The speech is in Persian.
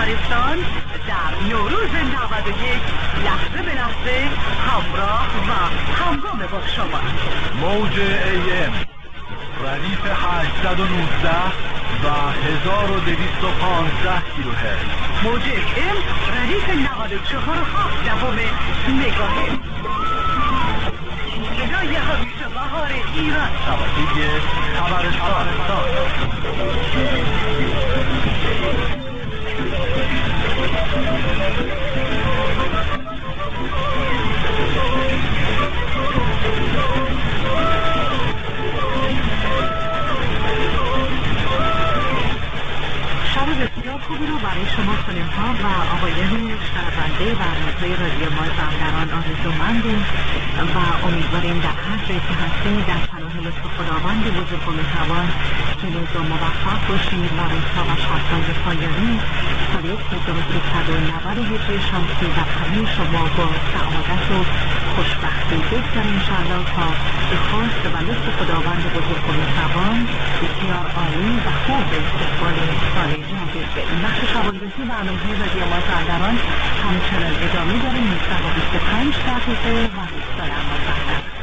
بیمارستان در نوروز 91 لحظه به لحظه همراه و همگام با شما. موج AM ردیف 819 و 1215 کیلوهرتز. موج FM ردیف 94.7 مگاهرتز. صدای همیشه بهار ایران. شبکه خبرستان. شب بسیار خوبی رو برای شما خانم‌ها و آقایان شنونده برنامه رادیو ما زندران آرزومندیم و امیدواریم در هر جایی که هستید در پناه لطف خداوند بزرگ و مهربان پیروز و موفق باشید و روزها و شب‌های پایانی سال 1390 هجری شمسی در همه شما با سعادت و خوشبختی بگذره انشاءالله تا به خواست و لطف خداوند بزرگ و مهربان بسیار عالی و خوب استقبال سال جدید بدیم. بخش شبانروزی برنامه رادیو ما زندران همچنان ادامه داره. 9:25 و روزدار اما زندران.